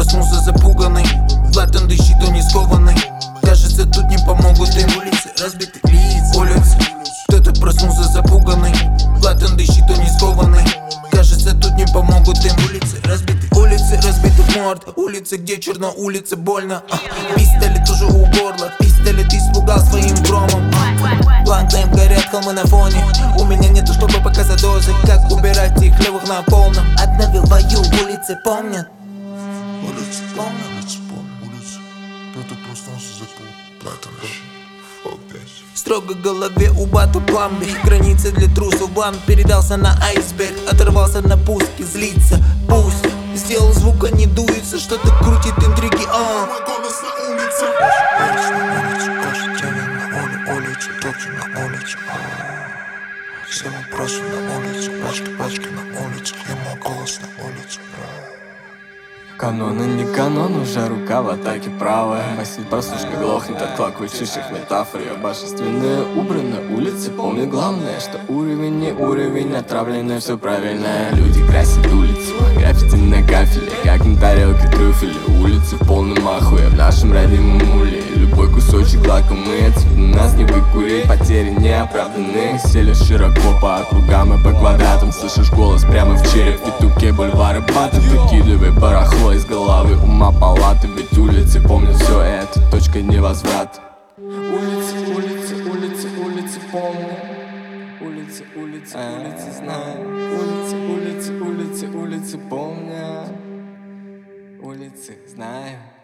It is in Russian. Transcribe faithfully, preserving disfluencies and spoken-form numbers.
проснулся запуганный. Платон дышит, он не скованный. Кажется, тут не помогут им улицы разбитых лиц. Улицы, кто-то проснулся запуганный. Платон дышит, он не скованный. Кажется, тут не помогут им улицы разбитых. Улицы разбитых морд. Улицы, где черно, улицы больно. а. Пистолет уже у горла. Пистолет испугал своим громом. а. Бланк лейм, горят холмы на фоне. У меня нету, чтобы показать дозы. Как убирать их левых на полном. Обновил бою, улицы помнят. Улицы помнят, улицы помнят, улицы. Кто-то проснулся за пол. Платон дышит. Строго в голове у бата план Б. Границы для трусов, бан передался на айсберг. Оторвался на пуске, злится, пусть. Сделал звук, а не дуется. Что-то крутит интриги, а Мой голос на улице. Улица на улице, каждый день на улице. Улица, топчу на улице. Все вопросы на улице. Пачки, пачки на улице. И мой голос на улице. Каноны не канон, уже рука в атаке правая. Мысль прослушка глохнет от клокочущих метафор. Я божественная убрана, улицы помню главное, что уровень не уровень, отравленное все правильное. Люди красят улицу, граффити на кафеле, как на тарелке трюфеля. Улицы в полном ахуе, в нашем родимом уле. Любой кусочек лакомый, отсюда нас не выкурить. Потери неоправданные, сели широко по округам и по квадратам. Слышишь голос прямо в череп, в петуке бульвары батов. Выкидывай барахло из головы, ума палаты. Ведь улицы помнят все это, точка невозврата. Улицы, улицы, улицы, улицы помню. Улицы, улицы, улицы знаю. Улицы, улицы, улицы, улицы помню. Улицы знаю.